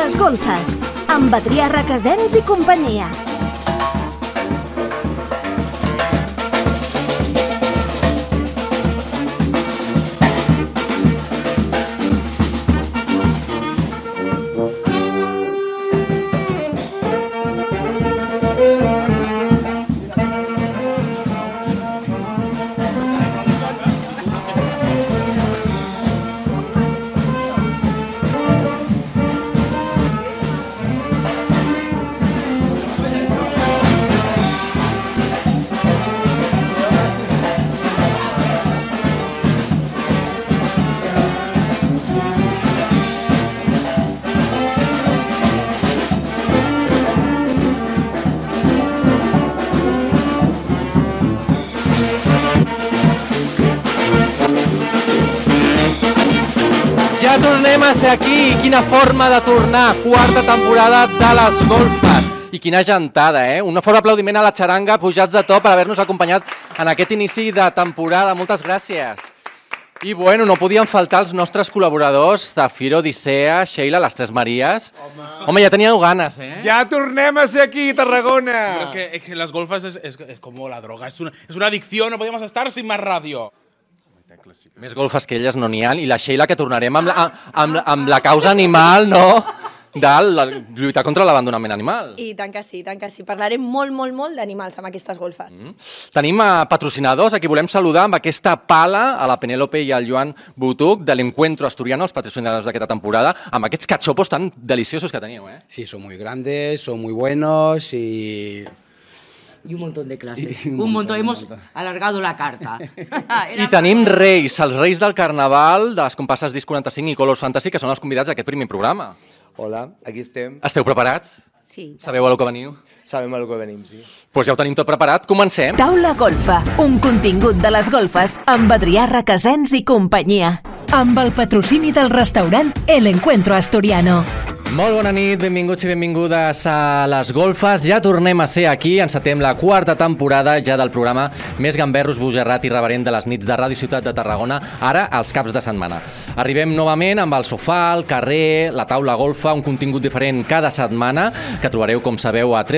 Les golfes, amb Adrià Requesens i companyia. Ja tornem a ser aquí, quina forma de tornar, quarta temporada de Les golfes. I quina gentada, Un fort aplaudiment a la xaranga, pujats de to per haver-nos acompanyat en aquest inici de temporada. Moltes gràcies. I bueno, no podien faltar els nostres col·laboradors, Zafiro, Odissea, Sheila, les Tres Maries. Home, ja teníeu ganes, Ja tornem a ser aquí, Tarragona. Pero es que las golfas es como la droga, es una adicción, no podíamos estar sin más radio. Més golfes que elles no n'hi ha, i la Sheila, que tornarem amb la causa animal, no?, de lluitar contra l'abandonament animal. I tant que sí, tant que sí. Parlarem molt d'animals amb aquestes golfes. Tenim patrocinadors, a qui volem saludar amb aquesta pala, a la Penélope i al Joan Butuc, de l'Encuentro Asturiano, els patrocinadors d'aquesta temporada, amb aquests cachopos tan deliciosos que teniu, Sí, son muy grandes, son muy buenos y un montón de clases. Un montón, hemos alargado la carta. I tenim reis, els reis del carnaval, de les comparses Disc 45 i Colors Fantasy, que són els convidats d'aquest primer programa. Hola, aquí estem. Esteu preparats? Sí. Sabeu a lo que veniu? Sabem a lo que venim, sí. Doncs ja ho tenim tot preparat, comencem. Taula Golfa, un contingut de les golfes amb Adrià Requesens i companyia. Amb el patrocini del restaurant El Encuentro Asturiano. Molt bona nit, benvinguts i benvingudes a Les golfes. Ja tornem a ser aquí, encetem la quarta temporada ja del programa més gamberros, bogerrat i reverent de les nits de Ràdio Ciutat de Tarragona, ara als caps de setmana. Arribem novament amb el sofà, el carrer, la taula golfa, un contingut diferent cada setmana, que trobareu, com sabeu, a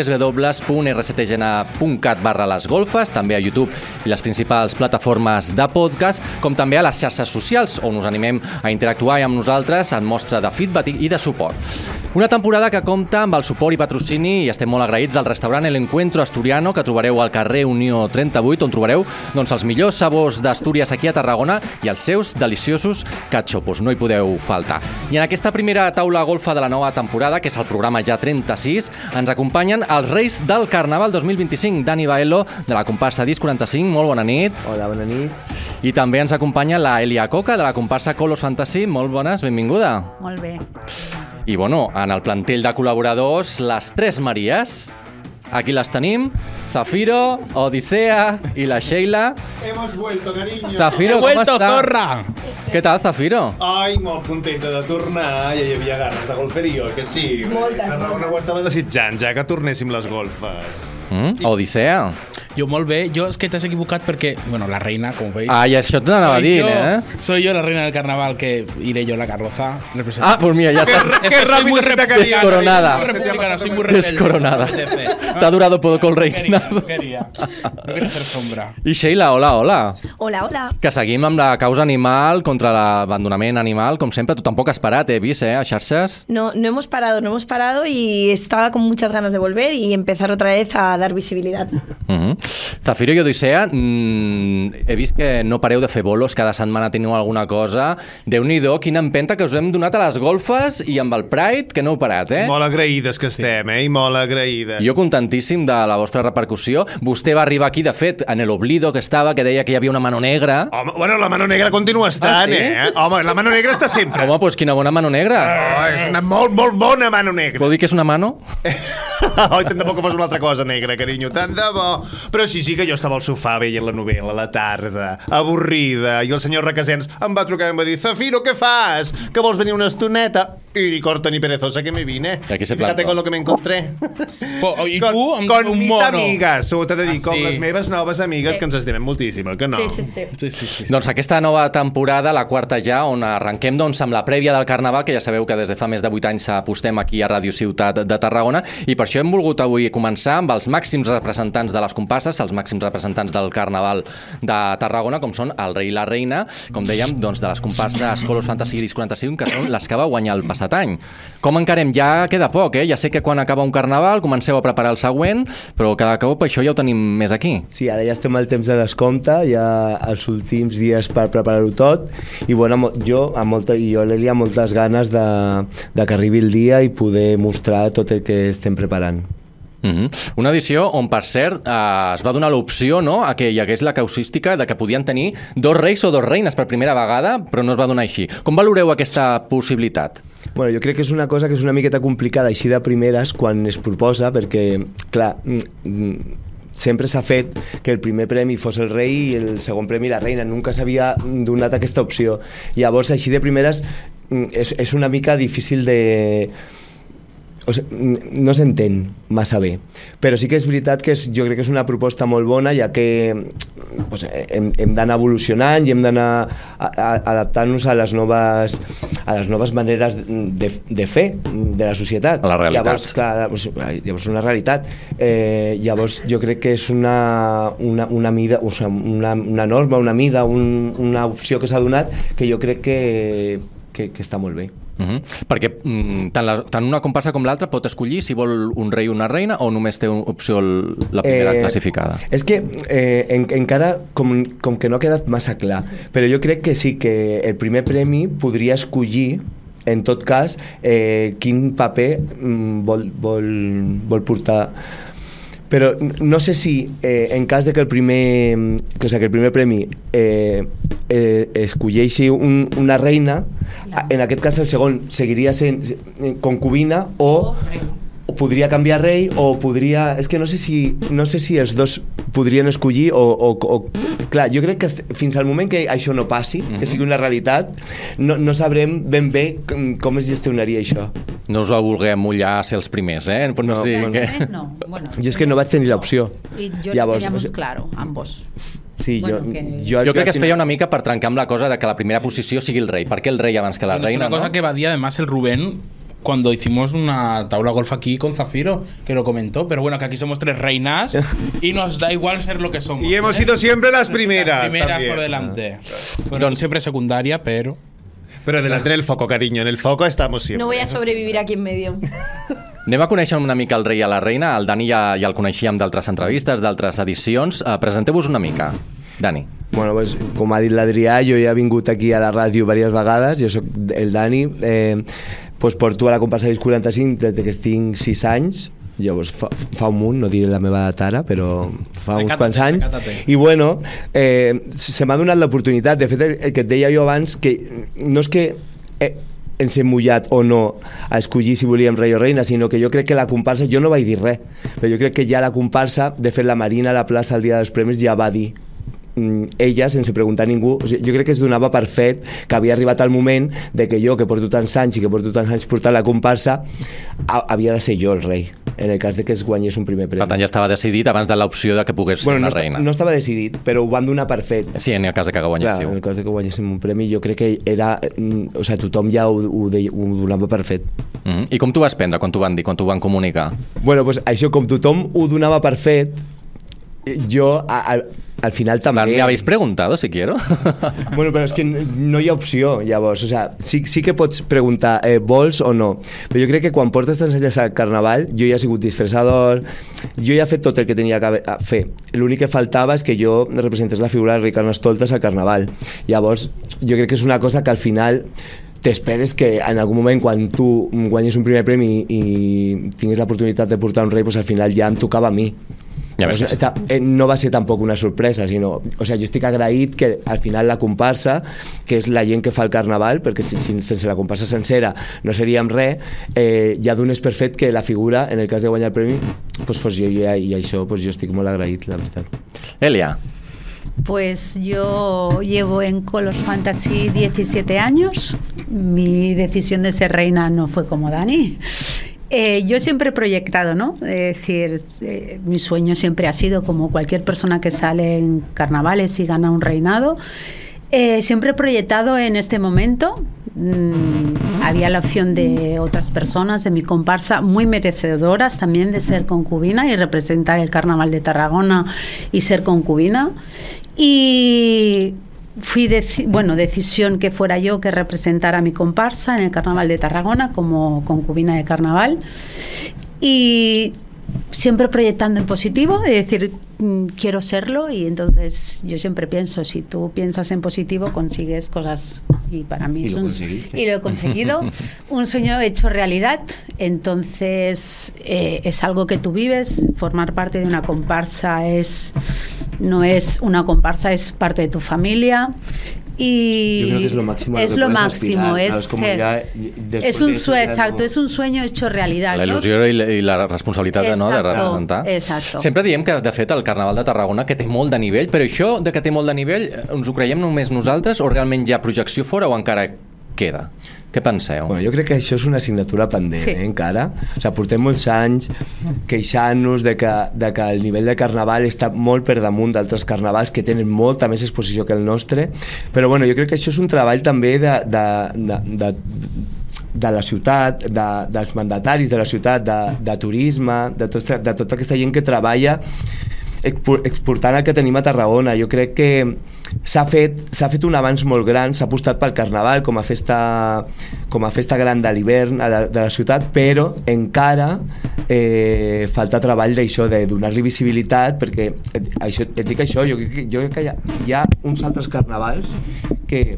www.rctgena.cat/lesgolfes, també a YouTube i les principals plataformes de podcast, com també a les xarxes socials, on us animem a interactuar amb nosaltres en mostra de feedback i de suport. Una temporada que compta amb el suport i patrocini, i estem molt agraïts, del restaurant El Encuentro Asturiano, que trobareu al carrer Unió 38, on trobareu els millors sabors d'Astúries aquí a Tarragona i els seus deliciosos cachopos. No hi podeu faltar. I en aquesta primera taula golfa de la nova temporada, que és el programa ja 36, ens acompanyen els reis del Carnaval 2025, Dani Baello, de la comparsa Disc 45. Molt bona nit. Hola, bona nit. I també ens acompanya la Elia Coca, de la comparsa Colors Fantasy. Molt bones, benvinguda. Molt bé. I bueno, en el plantell de col·laboradors, les Tres Maries. Aquí les tenim, Zafiro, Odissea i la Sheila. Hemos vuelto, cariño. Zafiro, com està? Zorra! Què tal, Zafiro? Ai, molt contenta de tornar. Ja hi havia ganes de golferio, que sí. Moltes. Tarragona ho estava desitjant, ja que tornéssim les golfes. Odissea. Jo molt bé, és que t'has equivocat perquè, bueno, la reina, com veis... Ah, i això t'ho anava dient, Soy yo la reina del carnaval, que iré yo la carroza. Ah, pues mira, ya está. Qué rápido se te ha caído. Descoronada. Soy muy rebelde. Descoronada. Te ha durado poco el reinado. No quería hacer sombra. I Sheila, hola. Hola. Que seguim amb la causa animal contra l'abandonament animal, com sempre. Tu tampoc has parat, he vist, a xarxes. No hemos parado y estaba con muchas ganas de volver y empezar otra vez a dar visibilidad. Zafiro i Odissea, he vist que no pareu de fer bolos, cada setmana teniu alguna cosa. Déu-n'hi-do, quina empenta que us hem donat a les golfes i amb el Pride, que no heu parat, Molt agraïdes que estem, i molt agraïdes. Jo contentíssim de la vostra repercussió. Vostè va arribar aquí, de fet, en el oblido que estava, que deia que hi havia una mano negra. Home, bueno, la mano negra continua estant, sí? Home, la mano negra està sempre. Home, doncs quina bona mano negra. És una molt bona mano negra. Vol dir que és una mano? Oi, tant de bo que fos una altra cosa negra, carinyo, tant de bo. Però sí que jo estava al sofà veient la novel·la a la tarda, avorrida, i el senyor Requesens em va trucar i em va dir: Zafiro, què fas? Que vols venir una estoneta? y corta ni perezosa que me vine. Y aquí se Fíjate plantó. con lo que me encontré. I tu, amb con un mis mono. amigas, ho t'he de dir, Ah, con sí. les meves noves amigues, que ens estimem moltíssim, que no? Sí. Doncs aquesta nova temporada, la quarta ja, on arrenquem doncs, amb la prèvia del Carnaval, que ja sabeu que des de fa més de 8 anys apostem aquí a Ràdio Ciutat de Tarragona, i per això hem volgut avui començar amb els màxims representants de les comparses, els màxims representants del Carnaval de Tarragona, com són el rei i la reina, com dèiem, doncs, de les comparses Colors Fantasy Gris 45, que són les que va guanyar el passat any. Com encarem? Ja queda poc, Ja sé que quan acaba un Carnaval comenceu a preparar el següent, però cada cop això ja ho tenim més aquí. Sí, ara ja estem al temps de descompte, ja els últims dies per preparar-ho tot, i bueno, jo i l'Elia amb moltes ganes de que arribi el dia i poder mostrar tot el que estem preparant. Una edició on, per cert, es va donar l'opció, no?, a que hi hagués la causística de que podien tenir 2 reis o 2 reines per primera vegada, però no es va donar així. Com valoreu aquesta possibilitat? Bueno, jo crec que és una cosa que és una miqueta complicada així de primeres quan es proposa, perquè, clar, sempre s'ha fet que el primer premi fos el rei i el segon premi la reina. Nunca s'havia donat aquesta opció. Llavors, així de primeres, és una mica difícil de... O sigui, no s'entén massa bé, però sí que és veritat que jo crec que és una proposta molt bona, ja que pues, hem d'anar evolucionant i hem d'anar adaptant-nos a les noves maneres de fer de la societat. A la realitat. Llavors, clar, llavors una realitat. Llavors jo crec que és una mida, o sigui, una norma, una mida, una opció que s'ha donat que jo crec que està molt bé. Perquè tant una comparsa com l'altra pot escollir si vol un rei o una reina o només té opció la primera classificada? És que encara com que no ha quedat massa clar, però jo crec que sí que el primer premi podria escollir en tot cas quin paper vol portar, però no sé si en cas de que el primer premi escolleixi una reina, en aquest cas el segon seguiria sent concubina o podria canviar rei o podria... És que no sé si els dos podrien escollir o... Clar, jo crec que fins al moment que això no passi, que sigui una realitat, no sabrem ben bé com es gestionaria això. No us ho vulguem mullar a ser els primers, Però no sé què... No, bueno. Jo és que no vaig tenir l'opció. Y yo lo teníamos claro, ambos. Sí, Bueno, Jo crec que es feia una mica per trencar amb la cosa de que la primera posició sigui el rei. Per què el rei abans que la Bueno, reina? es una cosa ¿no? que va a día además el Rubén cuando hicimos una tabla golf aquí con Zafiro, que lo comentó, pero bueno, que aquí somos 3 reinas y nos da igual ser lo que somos. Y hemos sido siempre las primeras. Las primeras también. por delante. Bueno, siempre secundaria, pero... Pero delante del foco, cariño. En el foco estamos siempre. No voy a sobrevivir aquí en medio. Anem a conèixer una mica el rei i la reina. El Dani ja el coneixíem d'altres entrevistes, d'altres edicions. Presenteu-vos una mica. Dani. Bueno, pues, com ha dit l'Adrià, jo ja he vingut aquí a la ràdio diverses vegades, jo sóc el Dani, pues porto a la comparsa Gris 45 des que tinc 6 anys, llavors fa un munt, no diré la meva edat ara, però fa uns quants anys, i bueno, se m'ha donat l'oportunitat. De fet, el que et deia jo abans, que no és que ens hem mullat o no a escollir si volíem rei o reina, sinó que jo crec que la comparsa, jo no vaig dir res, però jo crec que ja la comparsa, de fet la Marina a la plaça el dia dels premis ja va dir ella, sense preguntar a ningú. O sigui, jo crec que es donava per fet que havia arribat el moment de que jo, que porto tants anys i que porto tants anys portant la comparsa, havia de ser jo el rei, en el cas de que es guanyés un primer premi. Per tant, ja estava decidit abans de l'opció de que pogués ser una reina. No estava decidit, però ho van donar per fet. Sí, en el cas de que guanyéssiu. Clar, en el cas de que guanyéssim un premi, jo crec que era... O sigui, tothom ja ho donava per fet. I com t'ho vas prendre quan t'ho van dir, quan t'ho van comunicar? Bueno, pues això, com tothom ho donava per fet, jo al final també... ¿Le habéis preguntado si quiero? Bueno, però és que no hi ha opció, llavors. O sigui, sí que pots preguntar vols o no, però jo crec que quan portes tants anys al Carnaval, jo ja he sigut disfressador, jo ja he fet tot el que tenia que fer. L'únic que faltava és que jo representés la figura del rei Carnestoltes al Carnaval. Llavors, jo crec que és una cosa que al final t'esperes que en algun moment, quan tu guanyes un primer premi i tinguis l'oportunitat de portar un rei, doncs al final ja em tocava a mi. Ja ves. No va ser tampoc una sorpresa, sinó... O sigui, jo estic agraït que al final la comparsa, que és la gent que fa el Carnaval, perquè sense la comparsa sencera no seríem res, ja dones per fet que la figura, en el cas de guanyar el premi, pues fos jo, i això pues jo estic molt agraït, la veritat. Elia. Pues yo llevo en Colors Fantasy 17 años. Mi decisión de ser reina no fue como Dani. Yo siempre he proyectado, ¿no? Es decir, mi sueño siempre ha sido, como cualquier persona que sale en carnavales y gana un reinado, siempre he proyectado en este momento. Había la opción de otras personas de mi comparsa muy merecedoras también de ser concubina y representar el Carnaval de Tarragona y ser concubina. Y fui decisión que fuera yo que representara a mi comparsa en el Carnaval de Tarragona como concubina de carnaval, y siempre proyectando en positivo, es decir, quiero serlo, y entonces yo siempre pienso, si tú piensas en positivo consigues cosas, y para mí lo he conseguido, un sueño hecho realidad. Entonces es algo que tú vives. Formar parte de una comparsa no es una comparsa, es parte de tu familia. Y yo creo que es lo máximo, es lo máximo, es un sueño, exacto, és un sueño hecho realidad. La il·lusió i la responsabilitat de representar. Exacto. Sempre diem que, de fet, el Carnaval de Tarragona que té molt de nivell, però això de que té molt de nivell ens ho creiem només nosaltres o realment hi ha projecció fora o encara queda? Què penseu? Bueno, jo crec que això és una assignatura pendent, encara. O sigui, portem molts anys queixant-nos de que el nivell de carnaval està molt per damunt d'altres carnavals que tenen molta més exposició que el nostre, però bueno, jo crec que això és un treball també de la ciutat, dels mandataris de la ciutat, de turisme, de tota aquesta gent que treballa exportant el que tenim a Tarragona. Jo crec que s'ha fet un avanç molt gran, s'ha apostat pel Carnaval com a festa gran de l'hivern de la ciutat, però encara falta treball d'això, de donar-li visibilitat, perquè et dic això, jo crec que hi ha uns altres carnavals que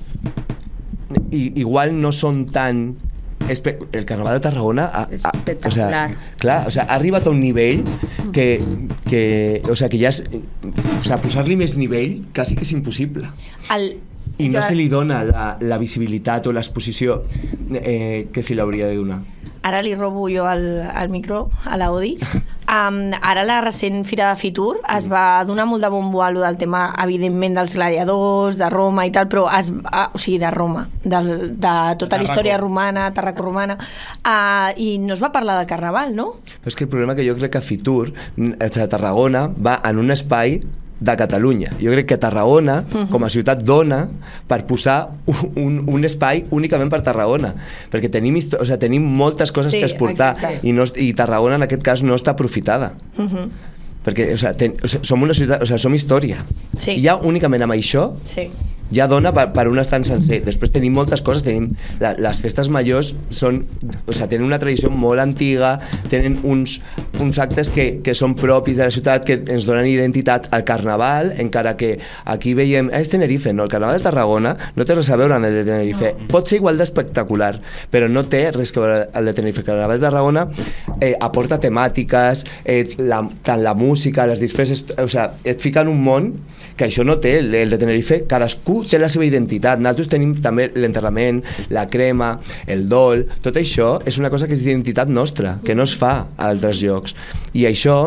igual no són tan... El Carnaval de Tarragona espectacular. Ha arribat a un nivell que ja és... posar-li més nivell quasi que és impossible. I no se li dona la visibilitat o l'exposició que se li hauria de donar. Ara li robo jo el micro a l'Audi. Ara la recent Fira de Fitur es va donar molt de bombo a lo del tema, evidentment, dels gladiadors, de Roma i tal, però o sigui, de Roma, de tota la història romana, tarraco-romana, i no es va parlar de Carnaval, no? Però és que el problema que jo crec que Fitur, a Tarragona, va en un espai de Catalunya. Jo crec que Tarragona, com a ciutat, dona per posar un espai únicament per Tarragona, perquè tenim moltes coses que exportar, i Tarragona en aquest cas no està aprofitada. Perquè som una ciutat, som història. I ja únicament amb això ja dona per un estat sencer. Després tenim moltes coses, les festes majors tenen una tradició molt antiga, tenen uns actes que són propis de la ciutat, que ens donen identitat al Carnaval, encara que aquí veiem, és Tenerife, no? El Carnaval de Tarragona no té res a veure amb el de Tenerife. Pot ser igual d'espectacular, però no té res a veure amb el de Tenerife. El Carnaval de Tarragona aporta temàtiques, tant la música, les disfresses, et fica en un món que això no té el de Tenerife. Cadascú té la seva identitat. Nosaltres tenim també l'enterrament, la crema, el dol. Tot això és una cosa que és d'identitat nostra, que no es fa a altres llocs. I això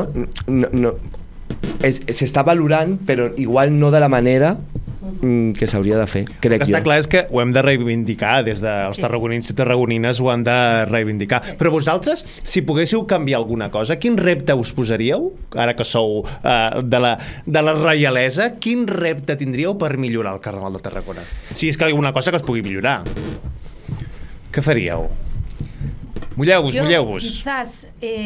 s'està valorant, però igual no de la manera que s'hauria de fer, crec jo. Està clar és que ho hem de reivindicar, des dels tarragonins i tarragonines ho han de reivindicar. Però vosaltres, si poguéssiu canviar alguna cosa, quin repte us posaríeu, ara que sou de la reialesa, quin repte tindríeu per millorar el Carnaval de Tarragona? Si és que hi ha alguna cosa que es pugui millorar. Què faríeu? Mulleu-vos. Quizás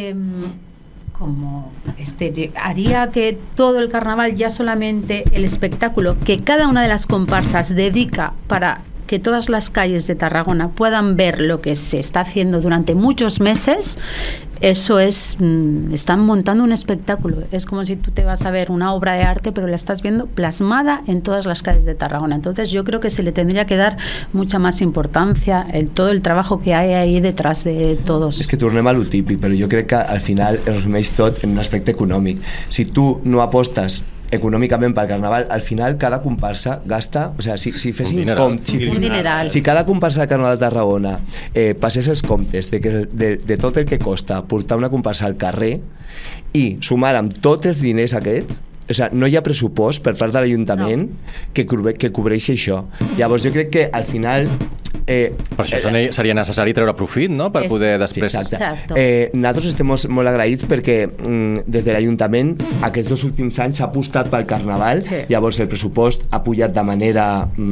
haría que todo el carnaval, ya solamente el espectáculo que cada una de las comparsas dedica para que todas las calles de Tarragona puedan ver lo que se está haciendo durante muchos meses, eso es, están montando un espectáculo. Es como si tú te vas a ver una obra de arte, pero la estás viendo plasmada en todas las calles de Tarragona. Entonces yo creo que se le tendría que dar mucha más importancia todo el trabajo que hay ahí detrás de todos. És que tornem a lo típic, però jo crec que al final es resumeix tot en un aspecte econòmic. Si tu no apostes econòmicament pel Carnaval, al final cada comparsa gasta, o sigui, si fessin si cada comparsa de Carnaval de Tarragona passés els comptes de tot el que costa portar una comparsa al carrer i sumar amb tots els diners aquests, o sigui, no hi ha pressupost per part de l'Ajuntament que cobreixi això. Llavors jo crec que al final per això seria necessari treure profit, no? Per poder després... Sí, nosaltres estem molt agraïts perquè des de l'Ajuntament aquests 2 últims anys s'ha apostat pel Carnaval, llavors el pressupost ha pujat de manera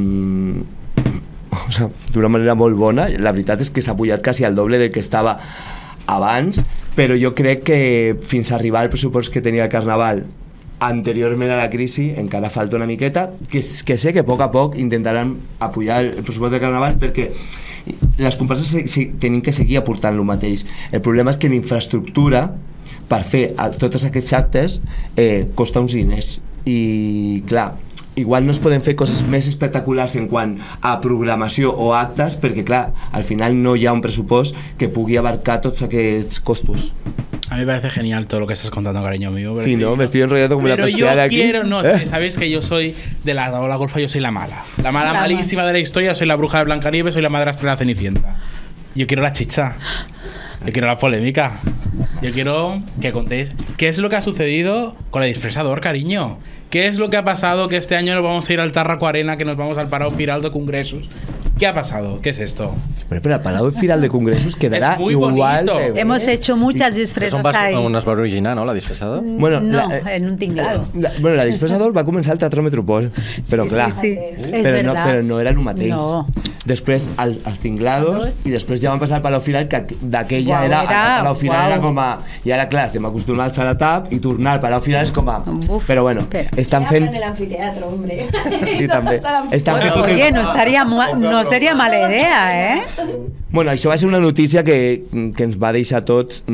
d'una manera molt bona. La veritat és que s'ha pujat quasi al doble del que estava abans, però jo crec que fins a arribar al pressupost que tenia el Carnaval anteriorment a la crisi encara falta una miqueta, que sé que a poc intentaran apujar el pressupost del Carnaval perquè les comparses tenim que seguir aportant el mateix. El problema és que l'infraestructura per fer tots aquests actes costa uns diners i clar, igual no es poden fer coses més espectaculars en quant a programació o actes perquè clar, al final no hi ha un pressupost que pugui abarcar tots aquests costos. A mí me parece genial todo lo que estás contando, cariño mío. Sí, ¿no? Me estoy enrollando como una persiana aquí. Pero yo quiero, sabéis que yo soy de la ola golfa, yo soy la mala. La mala malísima de la historia, soy la bruja de Blancanieves, soy la madrastra de la Cenicienta. Yo quiero la chicha. Yo quiero la polémica. Yo quiero que contéis qué es lo que ha sucedido con la disfrazador, cariño. ¿Qué es lo que ha pasado que este año nos vamos a ir al Tarraco Arena, que nos vamos al Palau Firal de Congresos? ¿Qué ha pasado? ¿Qué es esto? Pero el Palau Firal de Congresos quedará igual. Hemos hecho muchas disfrazas ahí. On es va originar, no, la disfrazador? Bueno, en un tinglado. Bueno, la disfrazador va començar al Teatre Metropol, però clar, però no era el mateix. No. Després als tinglados i després ja van passar al Palau Firal, que d'aquella era... El Palau Firal era com a... I ara, clar, estem acostumats a la TAP i tornar al Palau Firal és com a... Però bueno, estan fent... En el anfiteatro, hombre. Sí, també. Oye, no seria mala idea, ¿eh? Bueno, això va ser una notícia que ens va deixar tots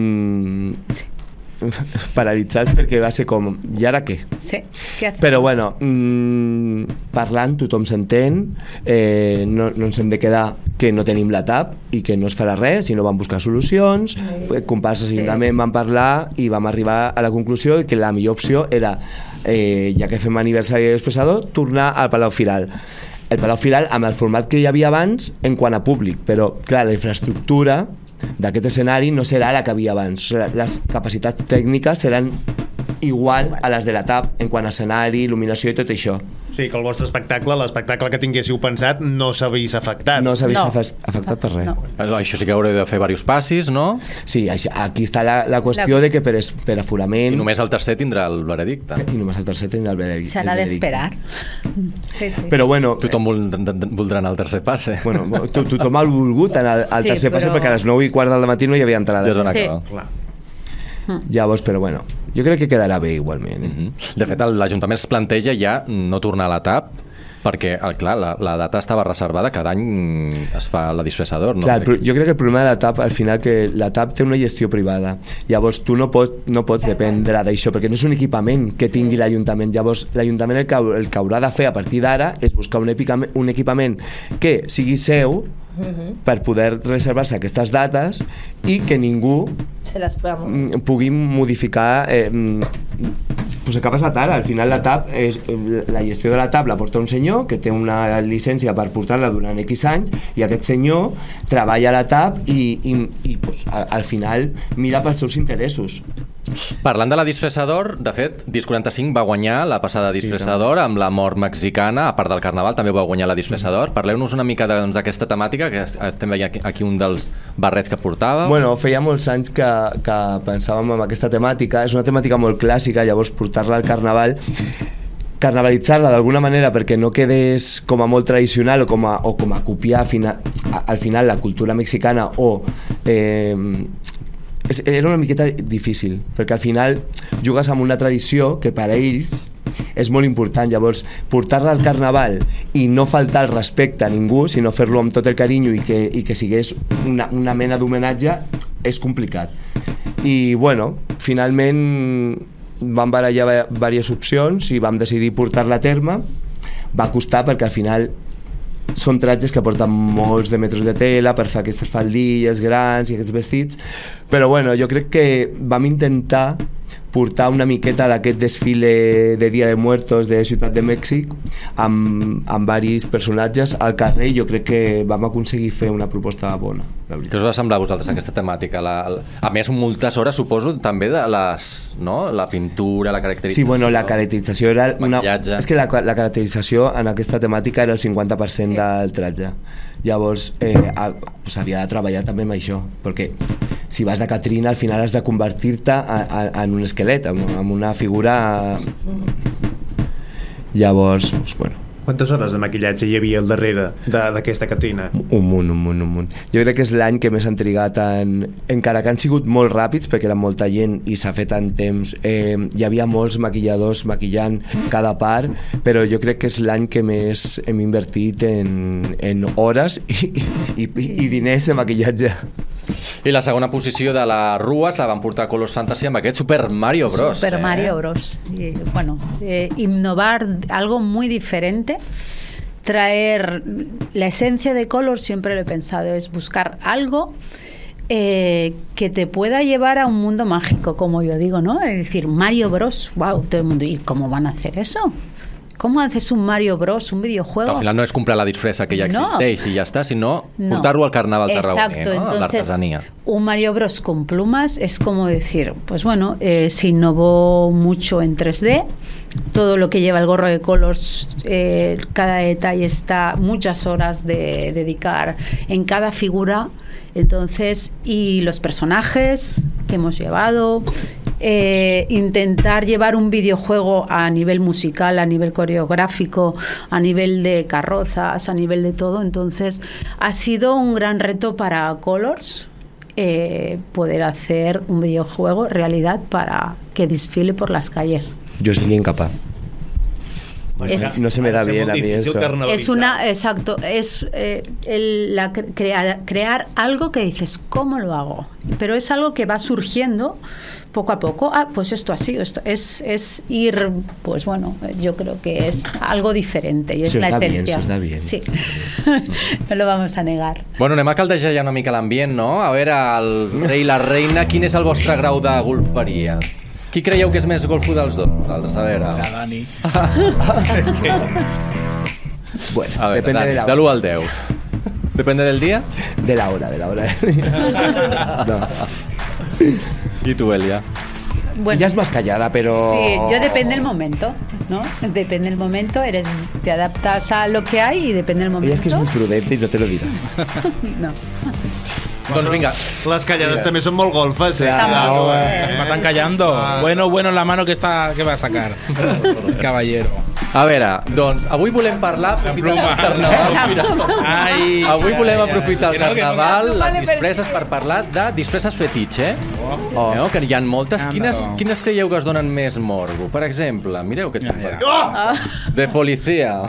paralitzats perquè va ser com, i ara què? Sí, què hacemos? Però bueno, parlant tothom s'entén, no ens hem de quedar que no tenim la TAP i que no es farà res, sinó vam buscar solucions, comparses i també vam parlar i vam arribar a la conclusió que la millor opció era, ja que fem aniversari de l'expressador, tornar al Palau Firal. El Palau Firal amb el format que hi havia abans en quant a públic, però clar, la infraestructura d'aquest escenari no serà la que havia abans. Les capacitats tècniques seran igual a les de la TAP en quant a escenari, il·luminació i tot això. O sigui que el vostre espectacle, l'espectacle que tinguéssiu pensat, no s'ha vist afectat. No s'ha vist afectat per res. Això sí que haureu de fer diversos passis, no? Sí, aquí està la qüestió de que per aforament... I només el tercer tindrà el veredicte. I només el tercer tindrà el veredicte. S'ha d'esperar. Sí. Però bueno... Tothom voldrà anar al tercer passe. Bueno, tothom ha volgut anar al tercer passe perquè a les 9:15 del matí no hi havia entrada. Ja és on acaba. Llavors, però bueno, jo crec que quedarà bé igualment. De fet, l'Ajuntament es planteja ja no tornar a la TAP perquè, clar, la data estava reservada, cada any es fa la disfressador, no? Clar, jo crec que el problema de la TAP, al final, que la TAP té una gestió privada. Llavors, tu no pots dependre d'això, perquè no és un equipament que tingui l'Ajuntament. Llavors, l'Ajuntament el que haurà de fer a partir d'ara és buscar un equipament que sigui seu per poder reservar-se aquestes dates i que ningú pugui modificar pues el que ha passat ara. Al final la TAP la gestió de la TAP la porta un senyor que té una llicència per portar-la durant X anys i aquest senyor treballa a la TAP i pues, al final mira pels seus interessos. Parlant de la disfressador, de fet, Disc 45 va guanyar la passada disfressador amb la mort mexicana, a part del Carnaval també va guanyar la disfressador. Parleu-nos una mica d'aquesta temàtica, que estem veient aquí un dels barrets que portava. Bueno, feia molts anys que pensàvem en aquesta temàtica, és una temàtica molt clàssica, llavors portar-la al Carnaval, carnavalitzar-la d'alguna manera perquè no quedés com a molt tradicional o com a copiar al final la cultura mexicana o... era una miqueta difícil, perquè al final jugues amb una tradició que per a ells és molt important. Llavors, portar-la al Carnaval i no faltar el respecte a ningú, sinó fer-lo amb tot el carinyo i que sigués una mena d'homenatge, és complicat. I, bueno, finalment vam barallar diverses opcions i vam decidir portar-la a terme. Va costar perquè al final són tratges que porten molts de metres de tela per fer aquestes faldilles grans i aquests vestits, però bueno, jo crec que vam intentar portar una miqueta d'aquest desfile de Dia de Muertos de Ciutat de Mèxic amb varis personatges al carrer, i jo crec que vam aconseguir fer una proposta bona. Què us va semblar a vosaltres aquesta temàtica? A més, moltes hores, suposo, també de la pintura, la caracterització. Sí, bueno, la caracterització era és que la caracterització en aquesta temàtica era el 50% del tratge. Llavors havia de treballar també amb això, perquè si vas de Catrina al final has de convertir-te en un esquelet, en una figura. Llavors, bueno. Quantes hores de maquillatge hi havia al darrere d'aquesta Catrina? Un munt. Jo crec que és l'any que més han trigat encara que han sigut molt ràpids perquè era molta gent i s'ha fet en temps, hi havia molts maquilladors maquillant cada part, però jo crec que és l'any que més hem invertit en hores i diners de maquillatge. I la segona posició de la Rua se la van portar a Colors Fantasy amb aquest Super Mario Bros. Super Mario Bros. Y, bueno, innovar algo muy diferente, traer la esencia de Colors, siempre lo he pensado, es buscar algo que te pueda llevar a un mundo mágico, como yo digo, ¿no? Es decir, Mario Bros. Wow, todo el mundo, ¿y cómo van a hacer eso? ¿Cómo haces un Mario Bros, un videojuego? Al final no es comprar la disfresa que ya existeix y ya está, sino portar-lo al carnaval tarragoní, ¿no? Entonces, la artesanía. Un Mario Bros con plumas es como decir, pues bueno, se innovó mucho en 3D, todo lo que lleva el gorro de Colors, cada detalle está muchas horas de dedicar en cada figura, entonces, y los personajes que hemos llevado, intentar llevar un videojuego a nivel musical, a nivel coreográfico, a nivel de carrozas, a nivel de todo. Entonces ha sido un gran reto para Colors poder hacer un videojuego realidad para que desfile por las calles. Yo sería incapaz. No se me da bien a mí eso. Es exacto, es crear algo que dices, ¿cómo lo hago? Pero es algo que va surgiendo poco a poco. Pues esto así, esto es ir, pues bueno, yo creo que es algo diferente y es la esencia. Bien. Sí, no lo vamos a negar. Bueno, anem a caldejar ja una mica l'ambient, no? A veure, el rei i la reina, quin és el vostre grau de golferia? Qui creieu que és més golfo dels dos? Nosaltres, a veure. La Dani. Bueno, a ver, depende Dani, de la hora. del 1 al 10. ¿Depende del día? De la hora. No. ¿Y tú, Elia? Bueno, ella es más callada, pero... Sí, yo depende del momento, ¿no? Depende del momento, te adaptas a lo que hay y depende del momento. Ella es que es muy prudente y no te lo dirá. No. Doncs vinga. Les callades també són molt golfes, Me están callando. Bueno, la mano que va a sacar. Caballero. A veure, doncs, avui volem parlar, aprofitant el carnaval, avui volem aprofitar el carnaval, les disfresses, per parlar de disfresses fetitxe, que hi ha moltes. Quines creieu que es donen més morbo? Per exemple, mireu que de policía.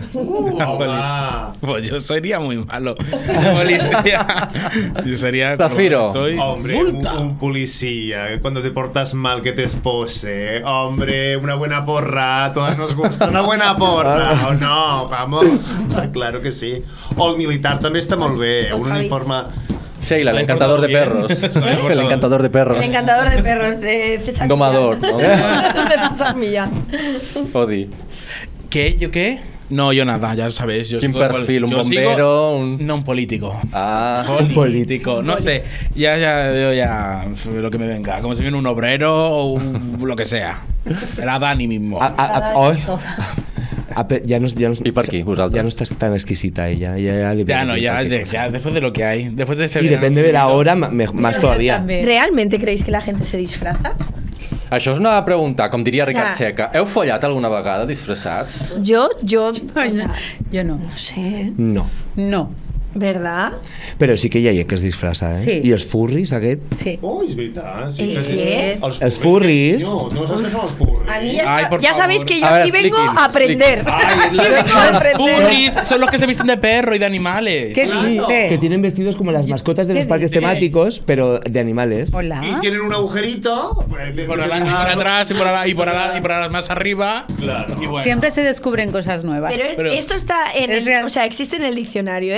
Pues yo sería muy malo. De policía. Yo sería... Zafiro. Hombre, un policía, cuando te portas mal, que te espose. Hombre, una buena porra, a todas nos gusta una buena porra, ¿o no? Vamos, claro que sí. O el militar també està molt bé, un uniforme... Sheila, el encantador de perros. El encantador de perros. El encantador de perros de César Domador, ¿no? De César Millán. Odi. ¿Qué? ¿Yo qué? No, yo nada, ya sabes. Yo ¿Qué perfil? ¿Un bombero? No, un político. Un político. No sé, yo ya lo que me venga. Como si viene un obrero o lo que sea. Era Dani mismo. Ya no, ¿Y por qué? Ya no estás tan exquisita ella. Ya después de lo que hay. Después de este y depende de la hora, más todavía. ¿Realmente creéis que la gente se disfraza? Això és una pregunta, com diria Ricard Checa. Heu follat alguna vegada disfressats? Yo no. No sé. No. ¿Verdad? Però sí que hi ha gent que es disfressa, eh? Sí. I els furris, aquest? Sí. Oh, és veritat. Sí, ¿Qué? Els furris... No saps què són els furris? A mí ya sabéis que yo aquí vengo a aprender. Furries son los que se visten de perro y de animales. ¿Qué Sí, que tienen vestidos como las mascotas de los parques temáticos, pero de animales. Hola. Y tienen un agujerito. Por atrás y por atrás más arriba. Claro. Y bueno. Siempre se descubren cosas nuevas. Pero esto está en Es real. o sea, existe en el diccionario, ¿eh? Está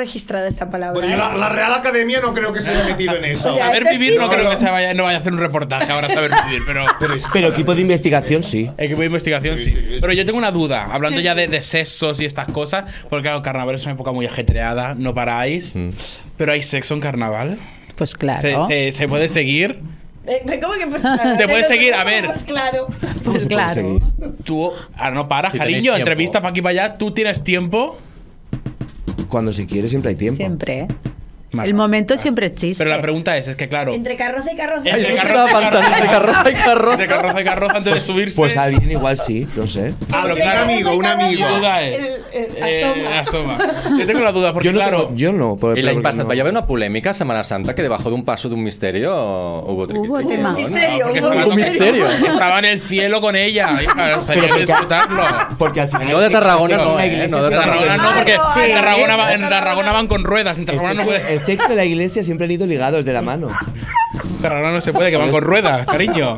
registrada esta palabra. Pues la Real Academia no creo que se haya metido en eso. O sea, Saber esto vivir no existe. creo que no vaya a hacer un reportaje ahora saber vivir, Pero equipo de investigación sí. equipo de investigación sí. sí. Pero yo tengo una duda, hablando ya de sexos y estas cosas, porque claro, carnaval es una época muy ajetreada, no paráis, pero hay sexo en carnaval. Pues claro. ¿Se puede seguir? ¿Cómo que pues claro? Se puede seguir, a ver. Pues claro. Pues Se puede claro. seguir. Tú ahora no paras, Si tenéis cariño, tiempo. entrevista para aquí y para allá, tú tienes tiempo. Cuando se quiere siempre hay tiempo. Siempre, ¿eh? Vale. El momento siempre existe. Pero la pregunta es que claro, Entre carroza y carroza. Ai, Entre jo carroza estava y pensant entre carroza i carroza. de carroza y carroza antes de subirse. Pues alguien igual sí, no sé. Pero Un amigo, un Mi amigo. duda es. Asoma. Yo tengo la duda, porque Yo no, claro. yo no. Y l'any passat no. va haver una polèmica a Semana Santa que debajo de un paso de un misterio hubo Hubo tema. Misterio, porque hubo estaba un misterio. Estaba en el cielo con ella. Hija, estaría que porque- disfrutarlo. Porque al final... No de Tarragona, el sexo no, en la ¿eh? iglesia No de En siempre ha Tarragona ido- no, porque Sí. en Tarragona van con ruedas. En Tarragona no puede. El sexo en la iglesia siempre han ido ligados de la mano. En Tarragona no se puede, que van con ruedas, cariño.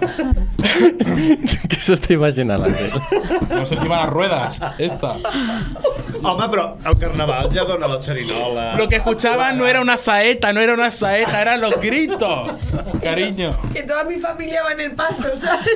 Què s'està imaginant, l'Àngel? Vamos encima de las ruedas. Esta. Home, però el carnaval ja dona la xerinola. Lo que escuchaban no era una saeta, eran los gritos. Cariño. Que toda mi familia va en el paso, ¿sabes?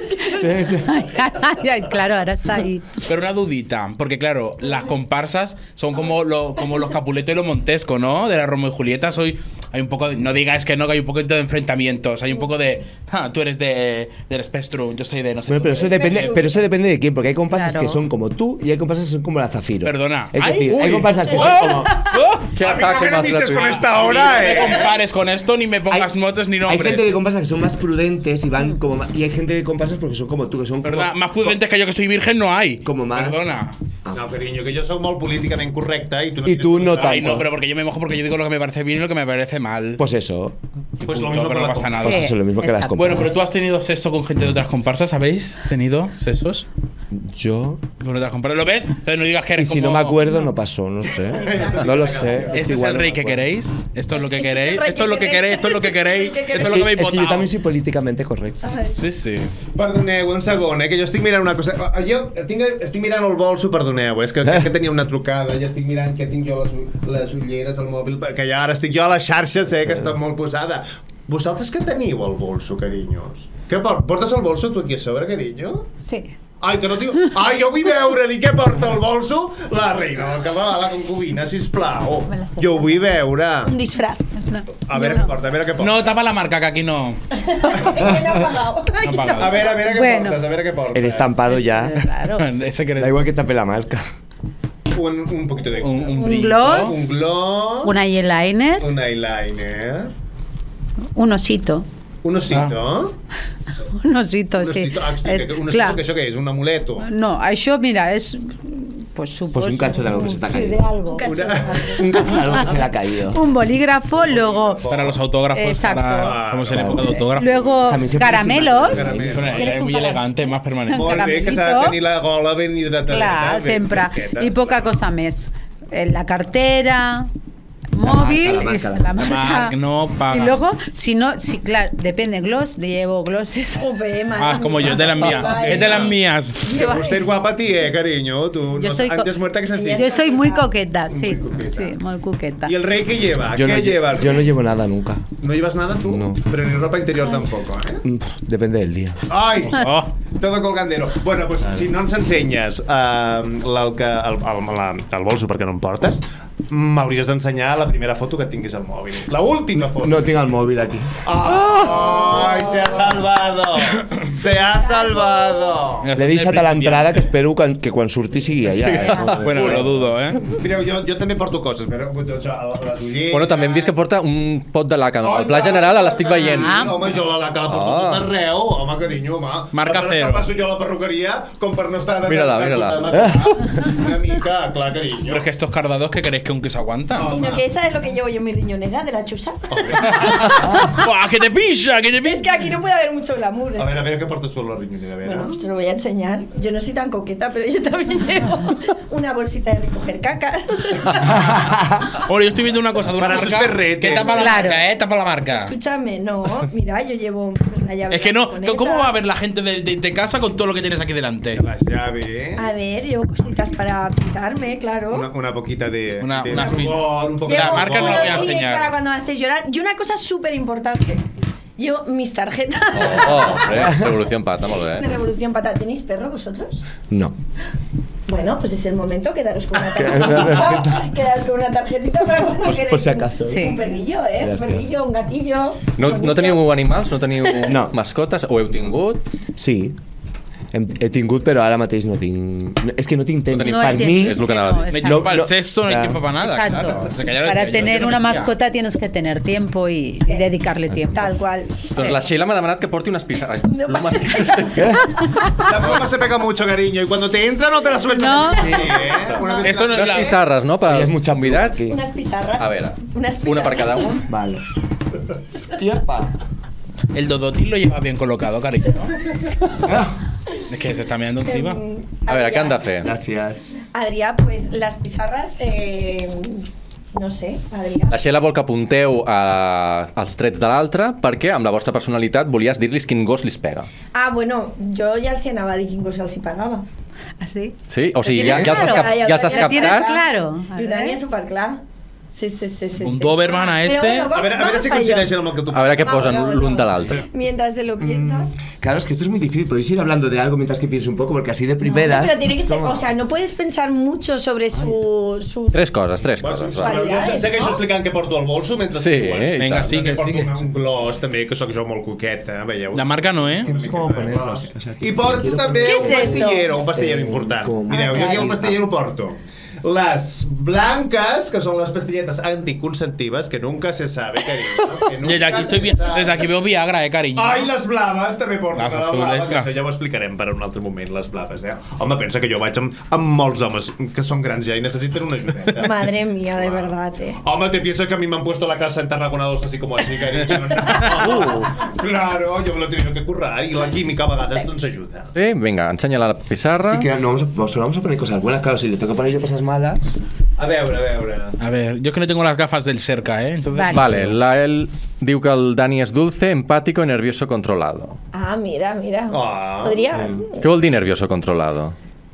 Ay, claro, ahora está ahí. Pero una dudita, porque claro, las comparsas son como los Capuleto y los Montesco, ¿no? De la Romeo y Julieta. Hay un poco, no digáis que no, que hay un poco de enfrentamientos. Hay un poco de, tú eres del Spectrum, yo soy de no sé. Bueno, pero eso depende de quién, porque hay comparsas Claro. que son como tú y hay comparsas que son como la Zafiro. Perdona. Es Ay, decir, uy. hay comparsas que son como... Qué A mí no ataque me más vistes gratuito. con esta hora, No me compares con esto, ni me pongas motes ni Hay nombres. gente de comparsas que son más prudentes y van como más, y hay gente de comparsas porque son como tú, que son como... ¿Verdad? Más prudentes que yo que soy virgen no hay. Como más- Perdona. No, carinyo, que jo sóc molt políticament correcte i tu no... Y tú no Ay, tanto. no, pero porque yo me mojo porque yo digo lo que me parece bien y lo que me parece mal. Pues eso. Pues lo Punto, mismo pero con no la pasa nada. Pues eso, lo mismo que las Exacto. Bueno, comparsas. pero tú has tenido sexo con gente de otras comparsas, ¿habéis tenido sexos Yo... con otras comparsas? ¿Lo ves? Entonces no digas que Y eres si no como- me acuerdo, no pasó, no sé. No lo sé. ¿Este es igual el no rey me que acuerdo. queréis? ¿Esto es lo que Este es el queréis? rey ¿Esto es lo que queréis? ¿Esto es lo que queréis? ¿Esto es lo que habéis Es que yo votado? también soy políticamente correcto. Sí, sí. Perdoneu, un segon, que jo estic mirant una cosa... Jo estic mirant el bolso, perdoneu, és que tenia una trucada, ja estic mirant que tinc jo les ulleres al mòbil, perquè ja ara estic jo a les xarxes, que està molt posada. Vosaltres què teniu al bolso, carinyos? Què portes el bolso tu aquí a sobre, carinyo? Sí. Ai, que no tinc... Ai, jo vull veure-li què porta el bolso la reina del català, la concubina, sisplau. Jo ho vull veure. Un disfraz. A veure què porta, a veure què porta. No, tapa la marca, que aquí no. Que no ha pagado. No han pagado. A veure què Bueno. portes, a veure què portes. El estampado ya. Claro. Ese que Da igual que tape la marca. Un poquito de... un Un brillo. gloss. Un gloss. Un eyeliner, Un eyeliner. un osito. Un osito. Un osito, Un sí. osito. Ah, explica't, un osito, clar. que això què és? Un amuleto? No, això, mira, és... Pues suposo... Pues un cacho de algo que se te ha Sí, caído. de algo. Un cacho de algo que se le ha caído. Un bolígrafo, luego... Para los autógrafos. Exacto. Para, como en época de autógrafos. Luego También se caramelos. Pero es muy elegante, más permanente. Molt bé, que s'ha de tenir la gola ben hidratada. Clar, sempre. I poca cosa més. La cartera, móvil, la marca. Marc no paga. Y luego, si no, si claro, depende, llevo glosses. Joder, madre Ah, como yo, es de las mías. Es de las mías. Que vostè és guapa, tia, cariño. Tu Yo no, soy antes muerta que sencilla. Yo soy muy coqueta, sí. Muy coqueta. Sí, muy coqueta. ¿Y el rey qué lleva? Yo ¿Qué no, lleva el yo no rey? llevo nada nunca. ¿No llevas nada tú? No. Pero ni ropa interior tampoco, ¿eh? Depende del día. Ai! Oh. Todo colgandero. Bueno, pues si no ens ensenyes el bolso perquè no em portes, m'hauries d'ensenyar la primera foto que tinguis al mòbil. La última foto. No tengo el móvil aquí. ¡Ay, se ha salvado! ¡Se ha salvado! Le he deixat a l'entrada que espero que quan surti sigui allà. Bueno, lo dudo, ¿eh? Mireu, jo també porto coses, però les ulleres... Bueno, també hem vist que porta un pot de laca. Al Pla General l'estic veient. Home, jo la laca la porto tot arreu. Home, carinyo, home. Marca Aleshores cero. que passo jo a la perruqueria com per no estar... Mira-la, mira-la. Una mica, clar, carinyo. Pero es que estos cardados que queréis que aunque se aguantan. Y no, que esa es lo que llevo yo en mi riñonera de la chusa. ¡Buah, que te pilla! ¡Que te Es pilla! que aquí no puede haber mucho glamour. A ver, ¿qué portas tú en la riñonera? A ver, Bueno, pues te lo voy a enseñar. Yo no soy tan coqueta, pero yo también llevo una bolsita de recoger cacas. Ahora, yo estoy viendo una cosa de una Para sus marca perretes. que tapa la Claro. marca, ¿eh? Tapa la marca. Escúchame, no. Mira, yo llevo pues, la llave. Es que de la no, furgoneta. ¿cómo va a ver la gente de casa con todo lo que tienes aquí delante? las llaves. A ver, llevo cositas para pintarme, claro. Una poquita de... Una un poco. La marca no la voy a enseñar. Para cuando me haces llorar. Y una cosa súper importante. Llevo mis tarjetas. Revolución Pata, molt bé. De Revolución Pata. ¿Tenéis perro vosotros? No. Bueno, pues es el momento, quedaros con una tarjetita. Quedaros con una tarjetita para cuando queréis por si acaso. Un perrillo, Un perrillo, un gatillo. No teniu animals? No teniu mascotes? O heu tingut? Sí. He tingut, però ara mateix no tinc... És que no tinc temps. No per mi... És el que anava a dir. No para el sexo, no hay tiempo para nada. Exacto. Claro. Para tener una mascota tienes que tener tiempo y dedicarle tiempo. Tal cual. Doncs la Sheila m'ha demanat que porti unes pissarres. La pluma se pega mucho, cariño, y cuando te entra no te la sueltas. No. Sí, Esto no es las pissarres, ¿no? Para los convidats. Unas pizarras. A ver, unas una para cada uno. Vale. Tiepa. El dodotil lo lleva bien colocado, cariño, ¿no? Es que se está mirando encima. A ver, ¿qué han de fer? Gràcies. Adrià, pues las pizarras... no sé, Adrià. La Sheila vol que apunteu als trets de l'altre perquè amb la vostra personalitat volies dir-los quin gos li pega. Ah, bueno, jo ja els hi anava a dir quin gos els hi pagava. ¿Ah, sí? Sí? O sigui, ja els has ¿Lo tienes captat? claro? I ho tenia superclar. Sí. Un Doberman a este. Bueno, A ver si coincideixen amb el que tu... A veure què posen l'un de l'altre. Mientras se lo piensa. Claro, es que esto es muy difícil. Podéis ir hablando de algo mientras que pienso un poco, porque así de primeras... No, pero tiene que ser, o sea, no puedes pensar mucho sobre su... Tres coses. Va. Jo segueixo explicant que porto al bolso mentre... Sí, Venga, sí, que sí. Porto un glos, també, que sóc jo molt coqueta, veieu? La marca no, Es que no sé cómo ponerlos. O sea, I porto també Què és un pastillero important. Mireu, jo aquí el pastillero porto las blancas, que son las pastilletas anticonceptivas, que nunca se sabe, cariño. Desde aquí veo Viagra, cariño. Ai, les blaves també porto. Les la azules, blava, que clar. això ja ho explicarem per un altre moment, les blaves, Home, pensa que jo vaig amb molts homes que són grans ja i necessiten una ajudeta. Madre mía, de verdad, Home, ¿te piensas que a mí me han puesto la casa en Tarragona 2 así como así, cariño? No. Claro, yo me lo he tenido que currar y la química a vegades no ens ajuda. Sí, vinga, ensenya la pissarra. Y que no vamos a poner cosas buenas, claro, si le tengo que poner yo cosas malas... A veure. A ver, yo es que no tengo las gafas del cerca, Entonces... Vale, l'Ael diu que el Dani és dulce, empático y nervioso controlado. Ah, mira. Ah, Podría... Què vol dir nervioso controlado?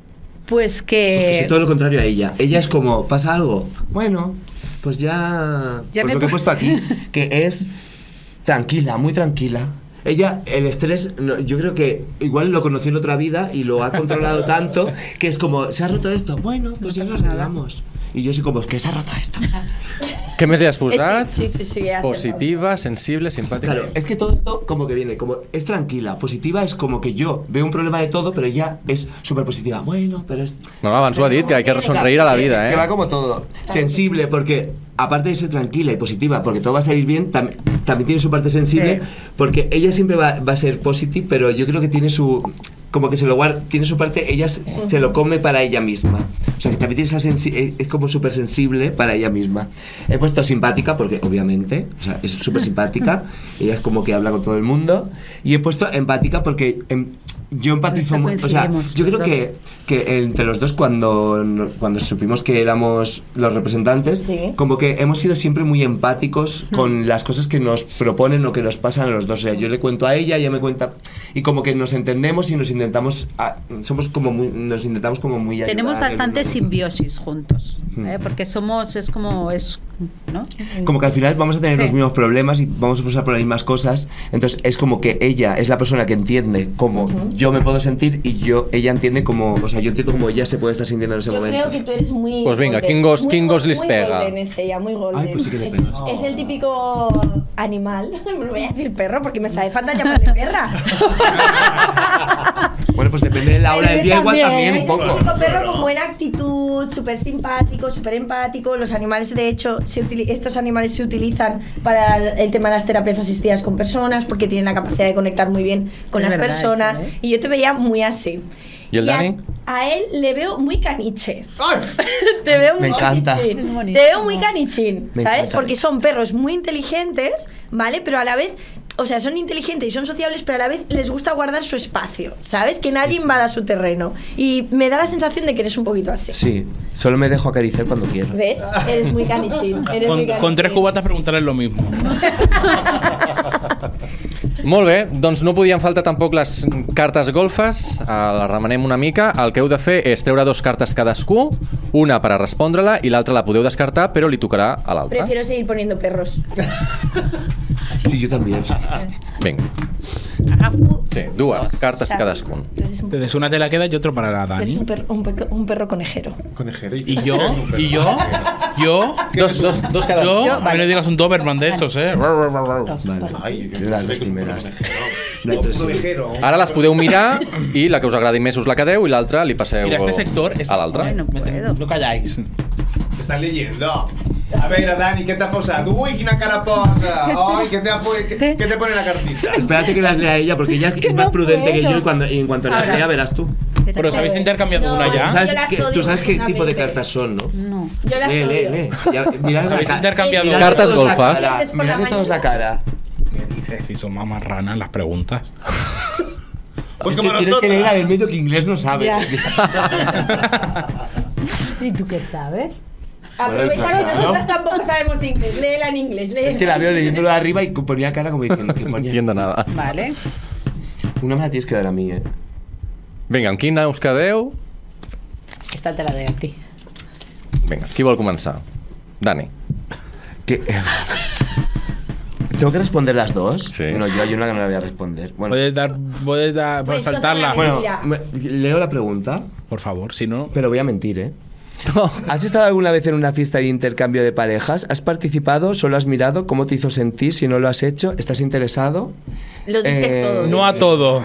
Pues Pues que... es todo lo contrario a ella. Ella es como, ¿pasa algo? Bueno, pues ya Ya pues me lo que he he puesto aquí, que es tranquila, muy tranquila. Ella, el estrés, yo creo que igual lo conoció en otra vida y lo ha controlado tanto que es como, ¿se ha roto esto? Bueno, pues ya lo arreglamos. Y yo soy como, ¿qué se ha roto esto? Què més li has posat? Sí, ya. Positiva, sensible, simpàtica. Claro, es que todo esto como que viene, como es tranquila, positiva es como que yo veo un problema de todo, pero ella es súper positiva. Bueno, pero es... No, abans ho ha dit, que hay que sonreír a la vida, Que va como todo. Sensible, porque aparte de ser tranquila y positiva, porque todo va a salir bien, también tiene su parte sensible, porque ella siempre va a ser positiva, pero yo creo que tiene su... como que se lo guarda, tiene su parte, ella se lo come para ella misma. O sea, que también tiene esa es como súper sensible para ella misma. He puesto simpática porque, obviamente, o sea, es súper simpática, ella es como que habla con todo el mundo. Y he puesto empática porque yo empatizo mucho. O sea, yo creo que entre los dos, cuando supimos que éramos los representantes, sí, como que hemos sido siempre muy empáticos con las cosas que nos proponen o que nos pasan a los dos. O sea, yo le cuento a ella me cuenta, y como que nos entendemos y nos intentamos como muy ayudar. Tenemos bastante simbiosis juntos, porque ¿no? Como que al final vamos a tener los mismos problemas y vamos a pasar por las mismas cosas. Entonces es como que ella es la persona que entiende cómo yo me puedo sentir y ella entiende cómo, o sea, yo entiendo cómo ella se puede estar sintiendo en ese momento. Yo creo que tú eres muy... Pues venga, golden, ¿quién gos les pega? Golden es ella, muy golden. Ay, pues sí que le pega. Es el típico animal, me voy a decir perro porque me sabe falta llamarle perra. Bueno, pues depende de la hora del día, igual también un es poco. el típico perro con buena actitud, súper simpático, súper empático. Los animales, de hecho, estos animales se utilizan para el tema de las terapias asistidas con personas porque tienen la capacidad de conectar muy bien con las personas. Eso, Y yo te veía muy así. ¿Y el Dani? A él le veo muy caniche. Te veo muy Me encanta. canichín. Te veo muy canichín, Me ¿sabes? encanta. Porque son perros muy inteligentes, ¿vale? Pero a la vez, o sea, son inteligentes y son sociables, pero a la vez les gusta guardar su espacio, ¿sabes? Que nadie invada su terreno. Y me da la sensación de que eres un poquito así. Sí, solo me dejo acariciar cuando quiero. ¿Ves? Eres muy canichín. Con 3 cubatas preguntarles lo mismo. Molt bé, doncs no podien faltar tampoc les cartes golfes, les remenem una mica. El que heu de fer és treure 2 cartes cadascú, una per a respondre-la i l'altra la podeu descartar, però li tocarà a l'altre. Prefiero seguir poniendo perros. Sí, yo también. Vinga. Agafo Sí, 2 cartes cadascun. Entonces una te la queda y otro para la Eres Dani. un perro conejero. Conejero. Y yo, Dos cada yo, uno. a mí no digas un Doberman de esos, Ay, Las dos primeras. Ara les podeu mirar i la que us agradi més us la quedeu i l'altra li passeu Mira, este sector es... a l'altra. No puedo. No calláis. Estás leyendo. A ver, Dani, ¿qué te ha pasado? Uy, qué una cara posa. Ay, ¿qué te pone la cartita? Espérate que las lea ella, porque ella es más prudente que yo y en cuanto las lea verás tú. Pero os habéis intercambiado No, una yo ya. las odio ¿Tú sabes qué tipo de profundamente. cartas son, no? No. Yo las odio. Lee. Mirad Os la habéis cara. intercambiado Miradle Cartas todos la golfas. cara, Es por la miradle todos la cara. ¿Qué dices? Si son más marranas las preguntas. Pues Es como que tienes que nosotros. leer la del medio que inglés no sabes. Ya. ¿Y tú qué sabes? Aprovecha que Claro. nosotras tampoco sabemos inglés. Léela en inglés. Es que la veo leyéndolo de arriba y ponía cara como diciendo que No ponía. entiendo nada. Vale. Una me la tienes que dar a mí, ¿eh? Vinga, amb quina us quedeu? Esta te la doy a ti. Vinga, qui vol començar? Dani. ¿Qué? ¿Tengo que responder las dos? Sí. No, yo no la voy a responder. Bueno, Puedes Pues saltarla. contra la bueno leo la pregunta, Por favor, si no. pero voy a mentir, ¿eh? ¿Has estado alguna vez en una fiesta de intercambio de parejas? ¿Has participado? ¿Solo has mirado? ¿Cómo te hizo sentir? Si no lo has hecho, ¿estás interesado? Lo dices todo. No a todo.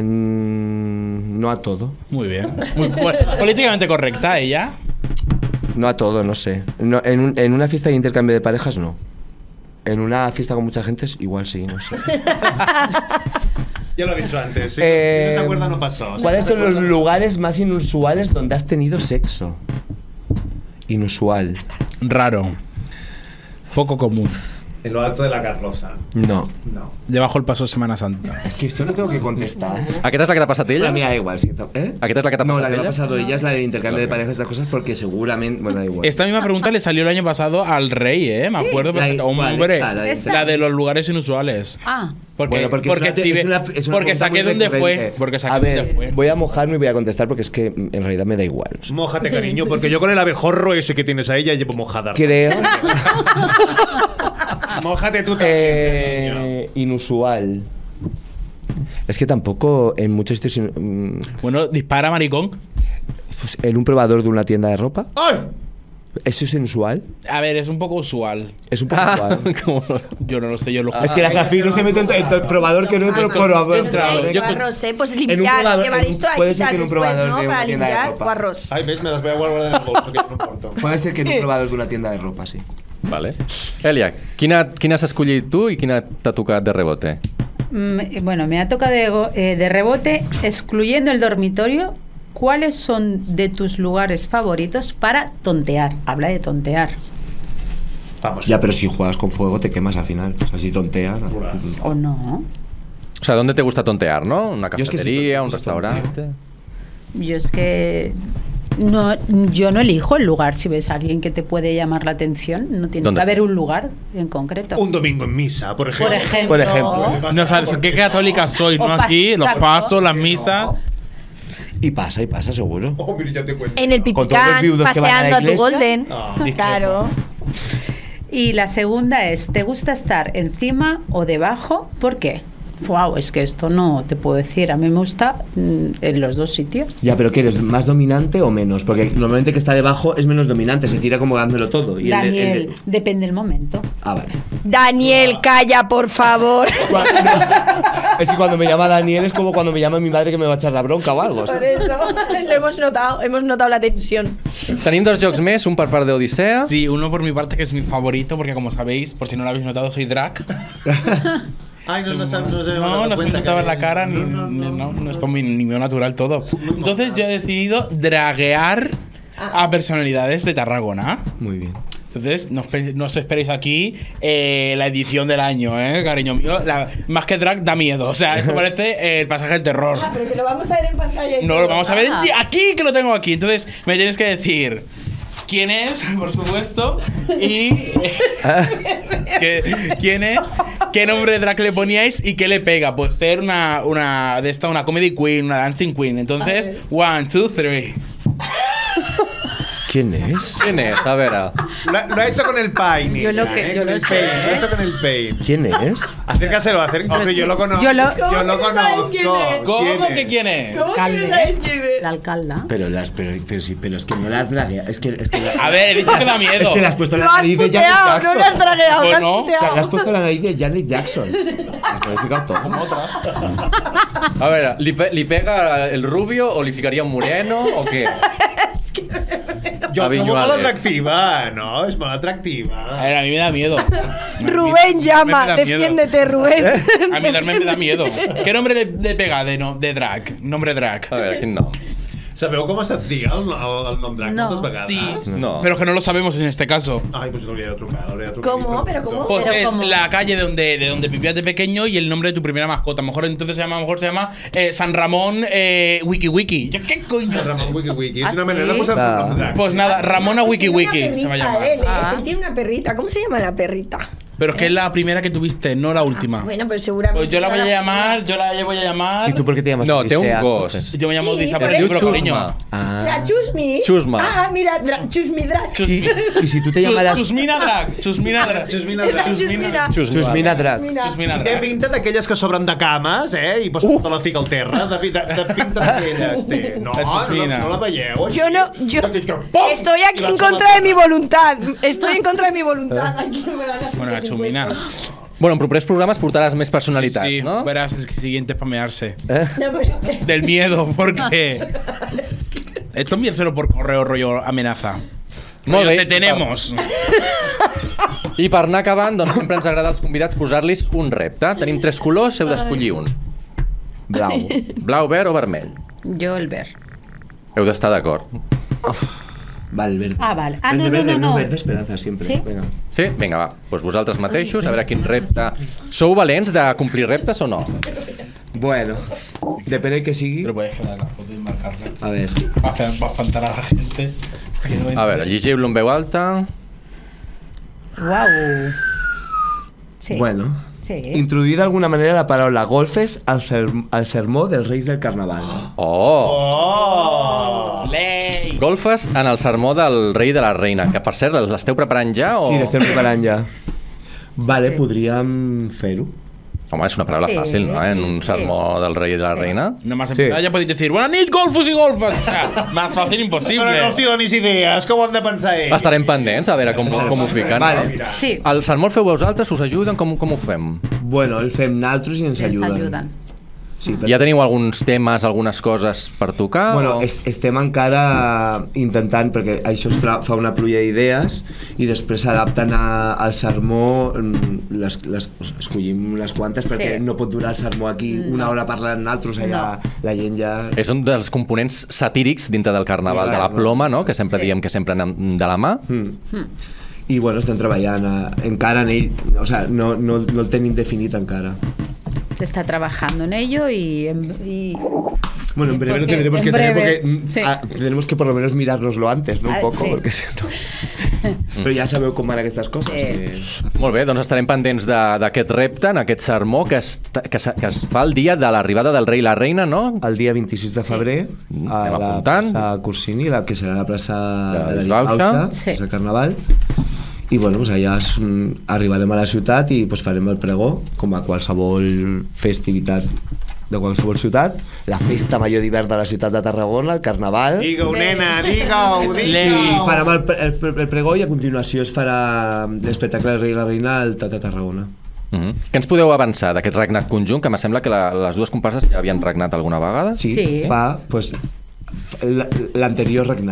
No a todo. Muy bien. Muy políticamente correcta ella. No a todo, no sé. No, en una fiesta de intercambio de parejas, no. En una fiesta con mucha gente, igual sí, no sé. Ya lo he dicho antes. Si no se acuerda, no pasó. ¿Cuáles son los lugares más inusuales donde has tenido sexo? Inusual. Raro. Poco común. En lo alto de la carroza. No. No. Debajo del paso de Semana Santa. Es que esto no tengo que contestar. Aquesta és la que t'ha passat ella? A mí da igual, sí. ¿Eh? Aquesta és la que t'ha No, passat la que me ha ella? pasado ella es la del intercambio de parejas y estas cosas porque seguramente... Bueno, da igual. Esta misma pregunta le salió el año pasado al rey, ¿eh? Me acuerdo. Hombre, la de los lugares inusuales. Ah. Bueno, porque porque es una porque pregunta saqué muy dónde fue. recurrente. Porque A saqué dónde ver, fue. voy a mojarme y voy a contestar porque es que en realidad me da igual. O sea, Mójate, cariño, porque yo con el abejorro ese que tienes a ella llevo mojada. creo... Mójate tú también. Inusual. Es que tampoco en muchos sitios... Bueno, dispara, maricón. pues, en un probador de una tienda de ropa. ¡Ay! ¿Eso es inusual? A ver, es un poco usual. Es un poco usual. Yo no lo sé, yo lo Es que la Zafir no se mete en el probador que no es, pero probador. Arroz, pues En un limpiar, probador- llevar en un- esto puede ahí ser que en un después, probador ¿no? de una Para tienda de limpiar ropa. o arroz. Ay, ves, me las voy a guardar en el bolso, que no importa. Puede ser que en un probador de una tienda de ropa, sí. Vale. Elia, quina has escollit tu i quina t'ha tocat de rebote? Bueno, me ha tocado de rebote, excluyendo el dormitorio, ¿cuáles son de tus lugares favoritos para tontear? Habla de tontear. Vamos. Ya, pero si juegas con fuego te quemas al final. O sea, si tonteas... ¿O no? O sea, ¿dónde te gusta tontear, no? ¿Una Yo es que sí, cafetería, un sí, restaurante? Yo es que... No, yo no elijo el lugar. Si ves a alguien que te puede llamar la atención, no tiene ¿Dónde que haber está? un lugar en concreto. Un domingo en misa, por ejemplo. Por ejemplo. Por ejemplo. No sabes qué católicas sois, ¿no? O Aquí, los exacto. pasos, las misas. Y pasa, seguro. Oh, mira, ya te cuento. En el Con todos los Pipicán, viudos que van a la paseando a tu iglesia. Golden. Ah, Claro. Y la segunda es, ¿te gusta estar encima o debajo? ¿Por qué? Wow, es que esto no te puedo decir. A mí me gusta en los dos sitios. Ya, pero ¿qué eres? ¿Más dominante o menos? Porque normalmente que está debajo es menos dominante, se tira como dándomelo todo. Y Daniel, depende del momento. Ah, vale. Daniel, calla, por favor. Es que cuando me llama Daniel es como cuando me llama mi madre que me va a echar la bronca o algo. Por ¿sabes? eso lo hemos notado la tensión. Tenim dos jocs més, un per part d'Odissea. Sí, uno por mi parte que es mi favorito, porque como sabéis, por si no lo habéis notado, soy drag. Ay, no se me No se me notaba en la cara, no es ni mío natural todo. Entonces yo he decidido draguear a personalidades de Tarragona. Muy bien. Entonces, no os esperéis aquí la edición del año, cariño mío. Más que drag, da miedo. O sea, esto parece el pasaje del terror. Pero que lo vamos a ver en pantalla. No, lo vamos a ver aquí, que lo tengo aquí. Entonces, me tienes que decir quién es, por supuesto, y quién es, qué nombre de drag le poníais y qué le pega. Pues ser una comedy queen, una dancing queen. Entonces, 1, 2, 3. ¿Quién es? ¿Quién es? A ver. Lo ha hecho con el paint. Yo lo sé. Lo ha hecho con el paint. ¿Quién es? Acércaselo, hombre, yo lo conozco. Yo lo conozco. ¿Cómo que quién es? La alcalda. Pero es que no la has dragueado. Es que A ver, he dicho que da miedo. Es que le has puesto la Lo has nariz de Janet puteado, Jackson. no lo has dragueado, lo has Bueno, O sea, le has puteado. puesto la nariz de Janet Jackson. Has modificado todo. A veure, li pega el rubio o li ficaria un moreno o què? Jo Avinyuales. trobo molt atractiva, no? És molt atractiva. A ver, a mí me da miedo. Rubén llama, Me da miedo. defiéndete, Rubén. A mí también me da miedo. ¿Qué nombre le pega de drag? Nombre drag. A veure, quin nom? Sabeu com se tria el nom drag No. moltes vegades? Sí, No. pero que no lo sabemos en este caso. Ai, pues l'hauria de trucar. ¿Cómo? ¿Pero cómo? Pues Pero es como- la calle de donde vivías de pequeño y el nombre de tu primera mascota. A lo mejor entonces se llama San Ramón Wiki Wiki. ¿Yo qué coño? Ramon Wiki Wiki. És ¿Ah, una manera de sí? posar-se un nom drag. Pues nada, Ramona Wiki Tiene una Wiki se perrita, va a llamar. Él tiene una perrita. ¿Cómo se llama la perrita? Pero es que es la primera que tuviste, no la última. Bueno, pues seguramente. Pues yo la voy a será llamar, yo la voy a llamar. ¿Y tú por qué te llamas No, té un Odisea, gos. entonces? Yo me llamo Sí, Odisea, pero pero es pero cariño. Chusma. La Chusmi. Chusma. Ah, mira, Chusmi Drag. Y si tú te llamaras Chusmina Drag. Chusmina Drag. Chusmina La Drag. Chusmina. Chusmina Drag. Chusmina Té Drag. pinta d'aquelles que s'obren de cames, i posen tota la fica al terra. De pinta d'aquelles, té. No, La Chusmina. no la veieu. Yo no, yo estoy aquí en contra de mi voluntad. Estoy en contra de mi voluntad. Aquí me dan las Bueno, la putas Chumina. impuestos. Bueno, en propers programes portaràs més personalitat, Sí, no? verás el siguiente spamearse. No, pero es que- Del miedo, porque. Esto enviárselo por correo, rollo amenaza. Molt Rollo, bé. te tenemos. I per anar acabant, doncs sempre ens agrada als convidats posar-los un repte. Tenim 3 colors, heu d'escollir un. Blau. Blau, verd o vermell. Yo el ver. Heu d'estar d'acord. Vale, el verde. Ah, vale. Ah, Verde, no, verde, no. verde esperanza siempre. ¿Sí? Venga. Sí? Vinga, va. Doncs vosaltres mateixos, a veure quin repte... Sou valents de complir reptes o no? Bueno, depende de que sigui. Pero puedes quedar la foto y marcarla. A ver. Para espantar a la gente. A veure, llegiu-lo en veu alta. Wow. Sí. Bueno. Sí. Introduir d'alguna manera la paraula golfes al sermó dels Reis del Carnaval. Oh! Slay. Golfes en el sermó del rei i de la reina, que per cert, l'esteu preparant ja o...? Sí, l'estem preparant ja. Vale, Sí. podríem fer-ho. Home, és una paraula Sí, fàcil, no? En un sí. sermó del rei i de la reina. Nada más Sí. empezar ya podéis decir Buenas nit, golfos y golfas. O sea, más fácil imposible. Però no els hi donis idees, que ho han de pensar ells. Estarem pendents a veure com ho fiquen. Vale. No? Sí. El sermó el feu vosaltres, us ajuden? Com ho fem? Bueno, el fem naltros i ens Ens ajuden. ayudan. Sí, Ja teniu alguns temes, algunes coses per tocar? Bueno, o... estem encara intentant, perquè això es fa una pluja d'idees i després s'adapten al sermó, escollim les quantes, perquè Sí. no pot durar el sermó aquí una hora parlant nosaltres, allà la gent ja... És un dels components satírics dintre del carnaval de la ploma, no? Que sempre Sí. diem que sempre anem de la mà. I bueno, estem treballant encara en ell, o sea, no el tenim definit encara. Se está trabajando en ello y Bueno, en breve lo Porque tendremos en que breve, tener porque sí. tenemos que por lo menos mirárnoslo antes, ¿no? Un poco, sí. porque si no... Però ja sabeu com van aquestes coses. Sí. Molt bé, doncs estarem pendents d'aquest repte, en aquest sermó que es fa el dia de l'arribada del rei i la reina, no? El dia 26 de febrer a Anem la apuntant. plaça Corsini, que serà la plaça De de la Disbauxa. Disbauxa, Sí. plaça Carnaval. I bueno, pues allà arribarem a la ciutat i pues, farem el pregó, com a qualsevol festivitat de qualsevol ciutat, la festa major d'hivern de la ciutat de Tarragona, el Carnaval. Digue-ho, nena, digue-ho, I digue-ho. farem el pregó i a continuació es farà l'espectacle del rei i la reina al Teatre Tarragona. Què ens podeu avançar d'aquest regnat conjunt? Que em sembla que les dues comparses ja havien regnat alguna vegada. Sí, Sí. fa pues, l'anterior regnat.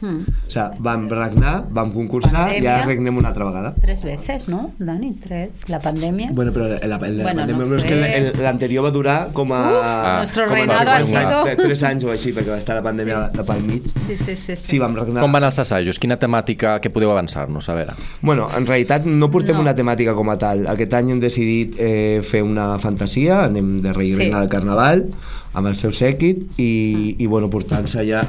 O sea, vam regnar, vam concursar i ara regnem una altra vegada. 3 veces, ¿no, Dani? 3. La pandemia. Bueno, pero la pandemia no es que l'anterior va durar com a... nuestro reinado ha sido... 3 anys o així, perquè va estar la pandèmia pel mig. Sí, vam regnar. Com van els assajos? Quina temàtica que podeu avançar-nos? A veure. Bueno, en realitat no portem una temàtica com a tal. Aquest any hem decidit fer una fantasia, anem de rei i reina del carnaval, amb el seu sèquit i bueno, portem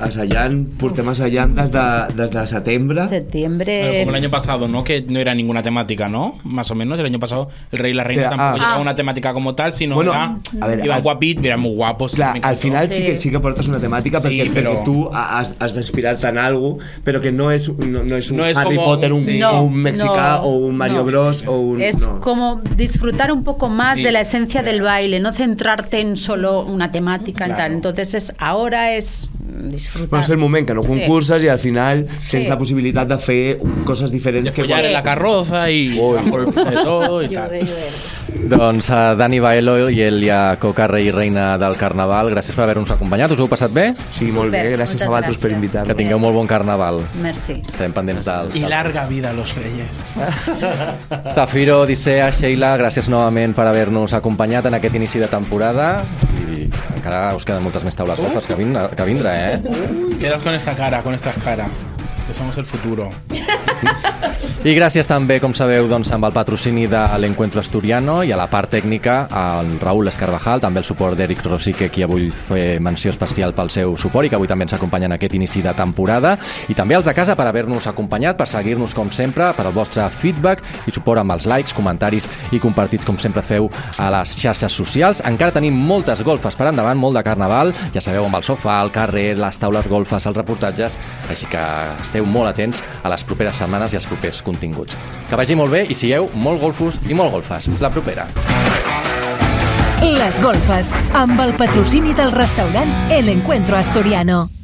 assajant des de setembre. Como el año pasado, ¿no? Que no era ninguna temática, ¿no? Más o menos, el año pasado el rey y la reina tampoco llevaba una temática como tal, sino bueno, iban guapit, eran muy guapos. Clar, al final sí que portes una temàtica perquè tu has d'inspirar-te en algo, però que no es un Harry Potter, un mexicà o un Mario Bros o un... Es como disfrutar un poco más de la esencia del baile, no centrarte en solo una temática y tal. Entonces ahora es disfrutar. És el moment que no concurses i al final tens la possibilitat de fer coses diferents. De follar en la carroza i de tot i tal. Doncs Dani Baelo i Elia Coca, rei i reina del Carnaval, gràcies per haver-nos acompanyat. Us ho heu passat bé? Sí, molt bé, gràcies a vosaltres per invitar-me. Que tingueu molt bon Carnaval. Merci. Estem pendents dels... I larga vida a los reyes. Tafiro, Odissea, Sheila, gràcies novament per haver-nos acompanyat en aquest inici de temporada i encara us queden moltes més taules golfes que vindrà, Quedaos con esta cara, con estas caras, que somos el futuro. I gràcies també, com sabeu, doncs, amb el patrocini de l'Encuentro Asturiano i a la part tècnica al Raúl Escarvajal, també el suport d'Eric Rosique, qui avui fer menció especial pel seu suport i que avui també ens acompanya en aquest inici de temporada, i també als de casa per haver-nos acompanyat, per seguir-nos com sempre, per el vostre feedback i suport amb els likes, comentaris i compartits com sempre feu a les xarxes socials. Encara tenim moltes golfes per endavant, molt de carnaval, ja sabeu, amb el sofà, el carrer, les taules golfes, els reportatges, així que esteu molt atents a les properes setmanes i als propers continguts. Que vagi molt bé i sigueu molt golfos i molt golfes. Fins la propera. Les golfes, amb el patrocini del restaurant El Encuentro Asturiano.